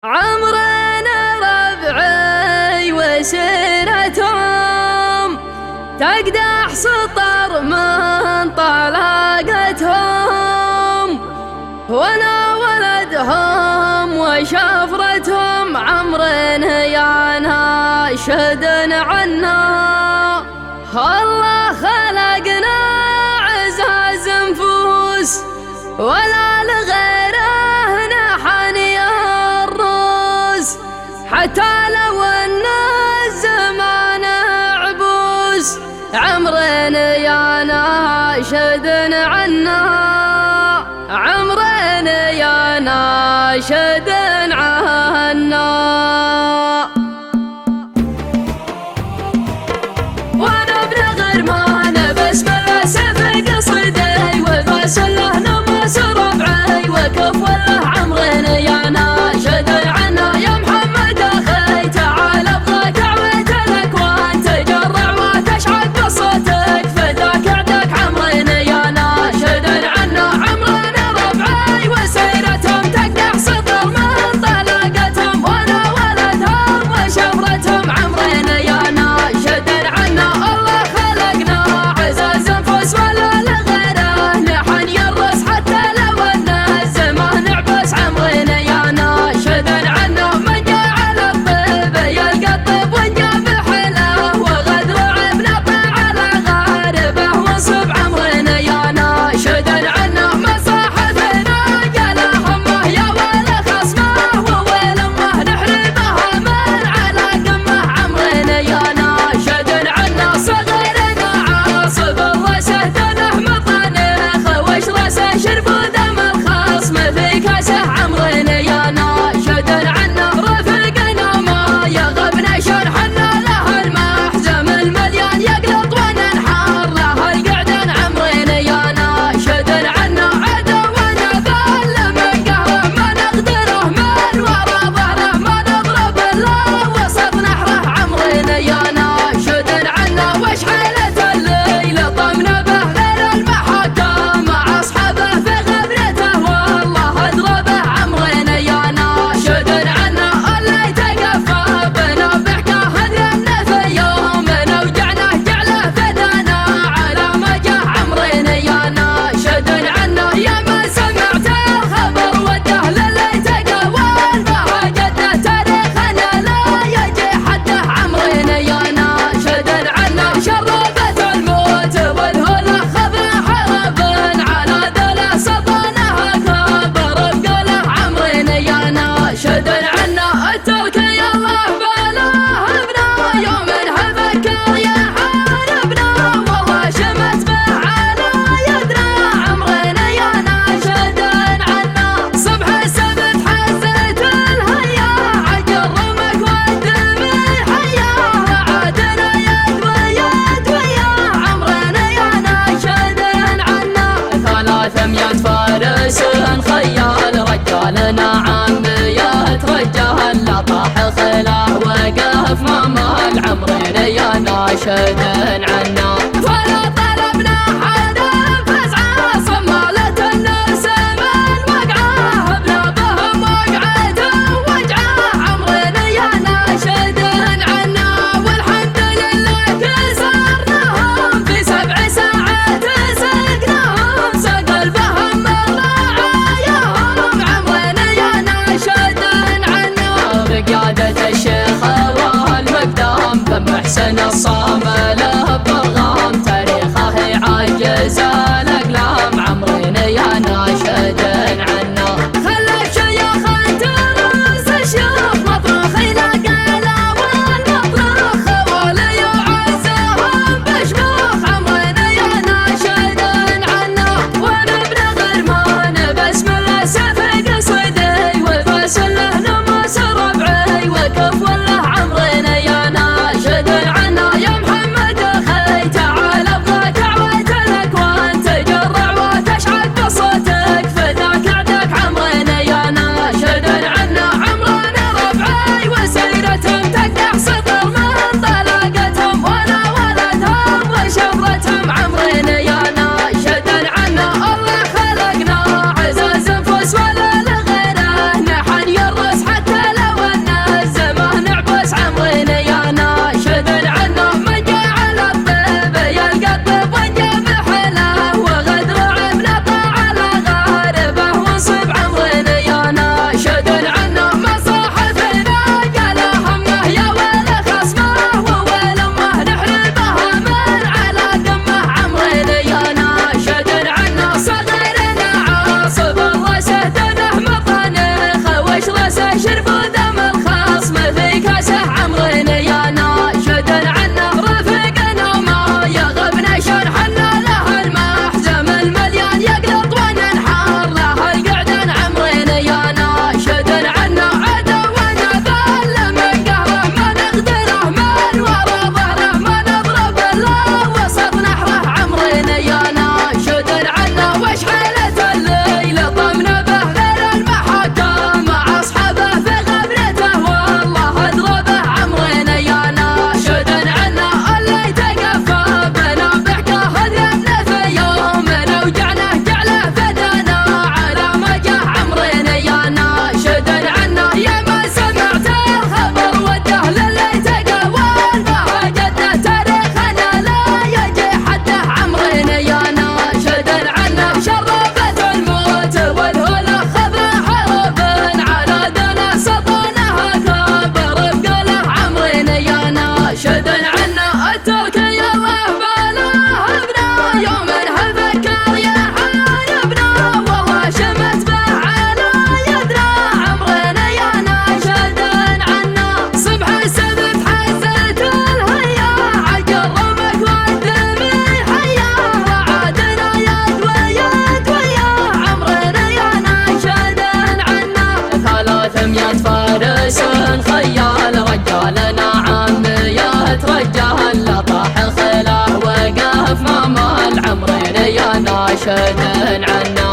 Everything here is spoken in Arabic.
عمرنا ربعي وسيرتهم تقدح سطر من طلاقتهم، وانا ولدهم وشفرتهم عمرنا يا ناشد عنا. الله خلقنا عزاز نفوس ولا لغيره نحني الروس، حتى لو ان الزمان عبوس عمرنا يا ناشد عنا. عمرنا يا ناشد عنا. وانا ابن غرمان بسم الله سيف قصدي وبس الله نمس ربعي وكف والله عمرنا يا ناشد عنا. يا محمد اخي تعال ابغى دعوة الاكوان تجرع وتشعل قصتك فداك عدك عمرنا يا ناشد عنا. عمرنا ربعي وسيرتهم تقدح سطر من طلاقتهم، وانا ولدهم وشفرتهم عمرنا يا ناشد عنا. الله خلقنا عزاز نفوس ولا لغيره نحن يرس، حتى لو ان الزمان عبس عمرنا يا ناشد عنا. من جاء على الطيب يلقى الطيب وان جاء بحله وغدر عبنا طيع على غاربه وانصب عمرنا يا ناشد عنا. من صاحبنا قال همه يا ويل خصمه وويل امه نحرمها من على قمه عمرنا يا ناشد عنا. صغيرنا عاصب الرسه دنه مطنخ وش رسه شرب دم الخصم في كاسه عمرنا يا ناشد عنا. رفقنا ما يغبنا شرحنا له المحزم المليان يقلط وننحار له القعدان عمرنا يا ناشد عنا. عدونا ذل من قهره ما نقدره من ورا ظهره ما نضرب الا وسط نحره عمرنا يا ناشد عنا. وش حيلة الليل طمنا به غير المحاكم مع اصحابه في غبرته والله اضربه عمرنا يا ناشد عنا. اللي تقفى بنا بحكاه هدينا في يوم اوجعنا جعله فدانا على ما جاه عمرنا يا ناشد عنا. يا ما سمعت الخبر وده للي تقول به جده تاريخنا لا يجي حده عمرنا يا ناشد عنا. شربت الموت والهول اخذنا حرب على ذله سلطانه كبر بقوله عمرنا يا ناشد عنا. اترك يا الله بلاه ابنا يوم هفكر يحاربنا والله شمت به على يدنا عمرنا يا ناشد عنا. صبح السبت حزت الهيا عجل رمك والدمع حياه عادنا يد ويد وياه عمرنا يا ناشد عنا. 300 فارس خيال رجالنا عميات رجال لا طاح خلاه وقف ما مال عمرنا يا ناشد عنا. فلا طلبنا حدا فزعه صمالة الناس من وقعه بلا بهم وقعة وجعه عمرنا يا ناشد عنا. والحمد لله كسرناهم في 7 ساعات سقناهم سق البهم راعاياهم عمرنا يا ناشد عنا. بقيادة الشيخ الله المقدام بن محسن الصامل شد عنا